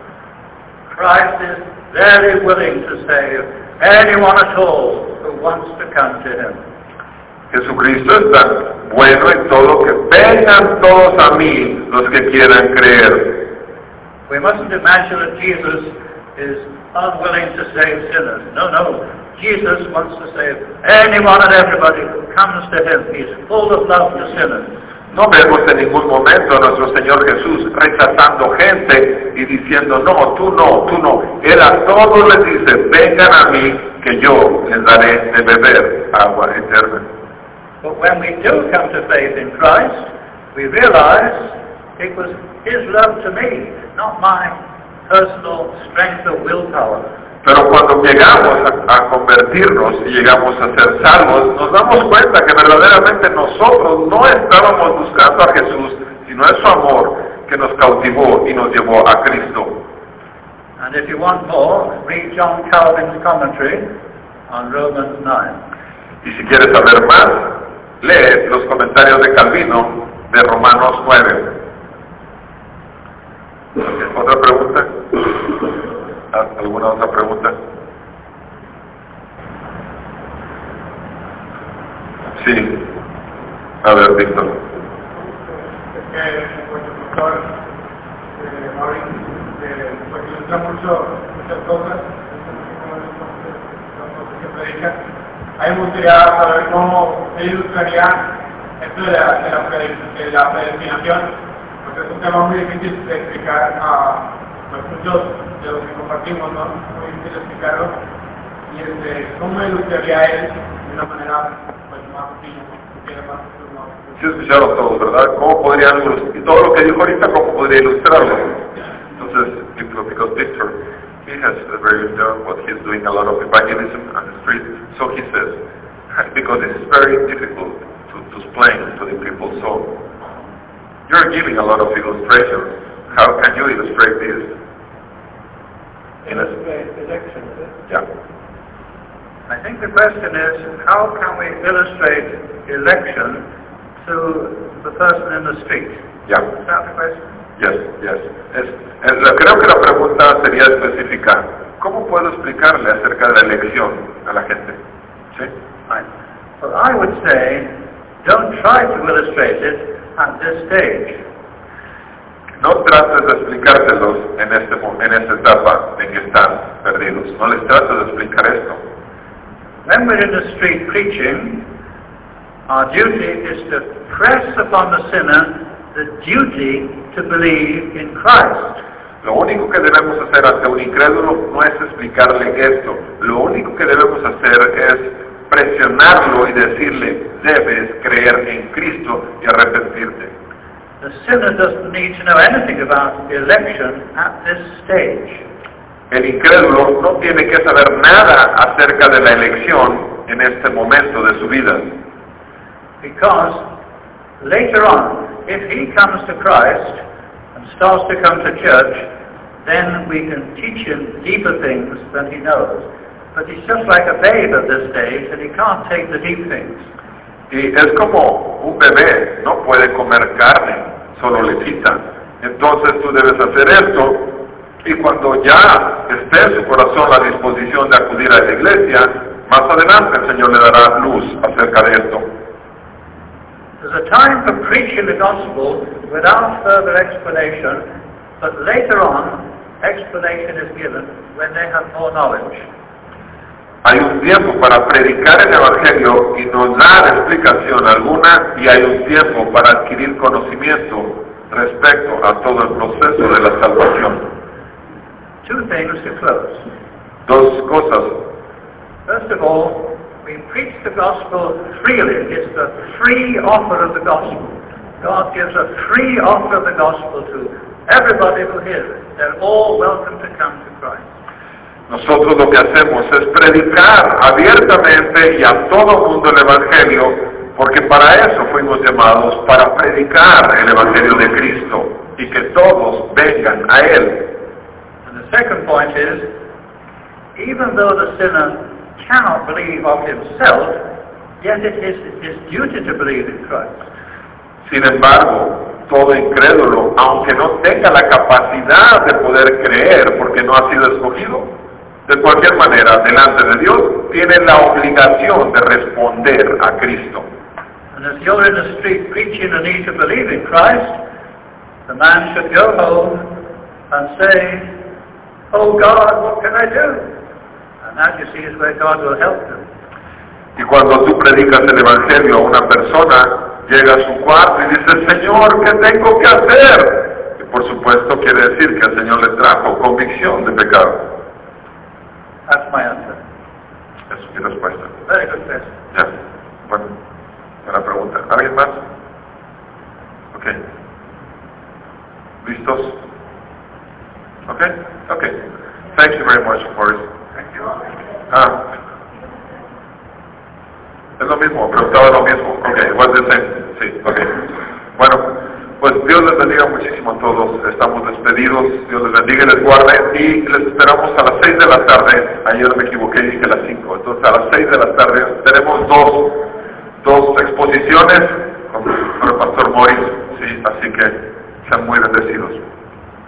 Christ is very willing to save anyone at all who wants to come to Him.
Jesucristo es tan bueno en todo que vengan todos a mí los que quieran creer.
We mustn't imagine that Jesus is unwilling to save sinners. No, no. Jesus wants to save anyone and everybody who comes to Him. He's full of love to sinners.
No vemos en ningún momento a nuestro Señor Jesús rechazando gente y diciendo, no, tú no, tú no. Él a todos les dice, vengan a mí que yo les daré de beber agua eterna.
But when we do come to faith in Christ, we realize It was His love to me, not my personal strength of willpower.
Pero cuando llegamos a, a convertirnos y llegamos a ser salvos, nos damos cuenta que verdaderamente nosotros no estábamos buscando a Jesús, sino es su amor que nos cautivó y nos llevó a Cristo.
And if you want more, read John Calvin's commentary on Romans nine.
Y si quieres saber más, lee los comentarios de Calvino de Romanos nueve. ¿Otra pregunta? ¿Alguna otra pregunta? Sí. A ver, Víctor.
Es que nuestro doctor eh, Mauricio eh, pues ilustra mucho muchas cosas, las cosas que predica. A mí me gustaría saber cómo se ilustraría esto de la, de la, de la predestinación, porque es un tema muy difícil de explicar a pues, muchos de los que compartimos, ¿no? Muy difícil de explicarlo. Y este, cómo ilustraría él de una manera pues, más sencilla, que tiene más
Sí escucharon todos, ¿verdad? ¿Cómo podrían ilustrar? Y todo lo que dijo ahorita, ¿cómo podría ilustrarlo? Entonces, because Victor, he has a very done what he's doing a lot of evangelism on the street, so he says, because this is very difficult to, to explain to the people, so you're giving a lot of illustrations. How can you illustrate this?
Illustrate election, is it?
Yeah.
I think the question is, how can we illustrate election to the person in the street?
Yeah.
Is that the question?
Yes, yes. Es, es, creo que la pregunta sería específica. ¿Cómo puedo explicarle acerca de la elección a la gente? ¿Sí?
Right. Well, I would say, don't try to illustrate it at this stage.
No trates de explicárselos en, este, en esta etapa en que están perdidos. No les trates de explicar esto.
When we're in the street preaching, our duty is to press upon the sinner the duty to believe in Christ.
Lo único que debemos hacer ante un incrédulo no es explicarle esto. Lo único que debemos hacer es presionarlo y decirle, debes creer en Cristo y arrepentirte.
The sinner doesn't need to know anything about election at this stage.
El incrédulo no tiene que saber nada acerca de la elección en este momento de su vida.
Because later on, if he comes to Christ and starts to come to church, then we can teach him deeper things than he knows. But he's just like a babe at this stage, and he can't take the deep things.
Y es como un bebé, no puede comer carne, solo lechita. Entonces tú debes hacer esto, y cuando ya esté en su corazón la disposición de acudir a la iglesia, más adelante el Señor le dará luz acerca de esto.
There's a time for preaching the gospel without further explanation, but later on, explanation is given when they have more knowledge.
Hay un tiempo para predicar el Evangelio y no dar explicación alguna, y hay un tiempo para adquirir conocimiento respecto a todo el proceso de la salvación.
Two things to close.
Dos cosas.
First of all, we preach the gospel freely. It's the free offer of the gospel. God gives a free offer of the gospel to everybody who hears it. They're all welcome to come to Christ.
Nosotros lo que hacemos es predicar abiertamente y a todo mundo el Evangelio, porque para eso fuimos llamados, para predicar el Evangelio de Cristo y que todos vengan a Él.
And the second point is, even though the sinner cannot believe of himself, yet it is his duty to believe in Christ.
Sin embargo, todo incrédulo, aunque no tenga la capacidad de poder creer porque no ha sido escogido, de cualquier manera, delante de Dios, tiene la obligación de responder a Cristo.
And as you're in the street preaching the need to believe in Christ, the man should go home and say, "Oh God, what can I do?" And that, you see, is where God will help them.
Y cuando tú predicas el Evangelio a una persona, llega a su cuarto y dice, Señor, ¿qué tengo que hacer? Y por supuesto quiere decir que el Señor le trajo convicción de pecado.
That's my answer.
Esa es mi respuesta.
Very good question.
Ya, bueno, buena pregunta. ¿Alguien más? Ok. ¿Listos? Okay? Okay. Thank you very much, Forrest.
Thank you.
Ah. Es lo mismo, preguntaba lo mismo. Okay, what's the same? Sí, okay. Bueno, pues Dios les bendiga muchísimo a todos. Estamos despedidos. Dios les bendiga y les guarde. Y les esperamos a las seis de la tarde. Ayer me equivoqué y dije las cinco. Entonces a las seis de la tarde tenemos dos, dos exposiciones con, con el pastor Morris. Sí, así que sean muy bendecidos.